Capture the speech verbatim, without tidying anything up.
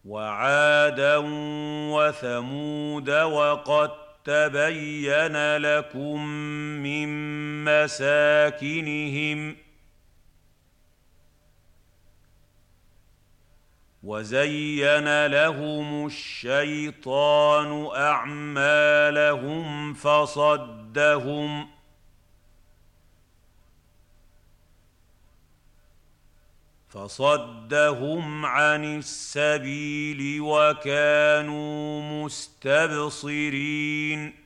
وعادا وثمود وقد تبين لكم من مساكنهم وزين لهم الشيطان أعمالهم فصدهم فصدهم عن السبيل وكانوا مستبصرين